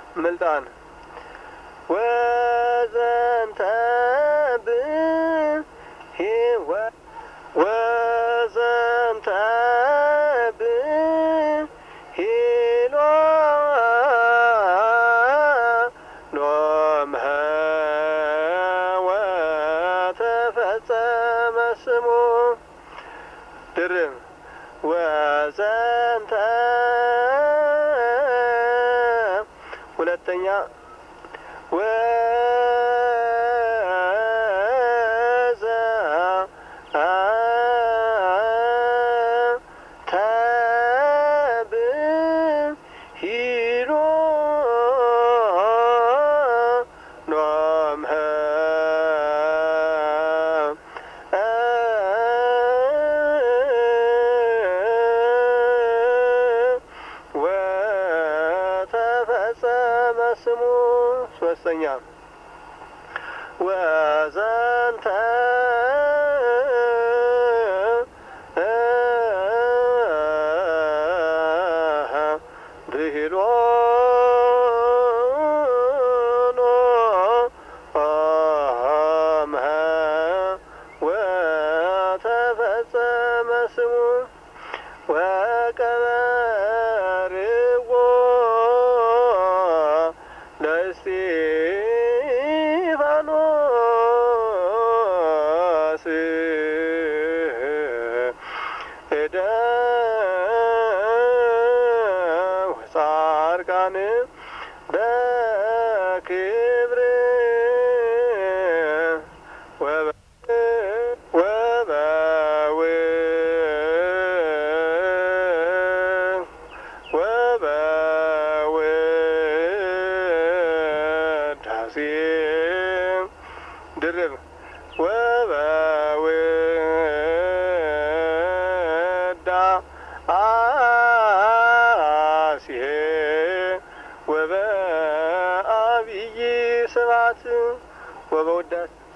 ምልጣን ወዘንተ ብሂወ ወዘንተ ብሂሎ ሎምኸ ወተፈጸመ ስሙ ድርብ ወዘንተ ሁለተኛ ተብሂሎ ሎምኸ ወተፈጸመ ስሙ ሶስተኛ ወዘንተ ብሂሎ ሎምኸ ወተፈጸመ ስሙ ወቀበርዎ ለእስጢፋኖስ እደው ጻድቃን በክብር ወበውዳሴ ድርብ ወበውዳሴ ወበአብይ ስብሐት ወበውዳሴ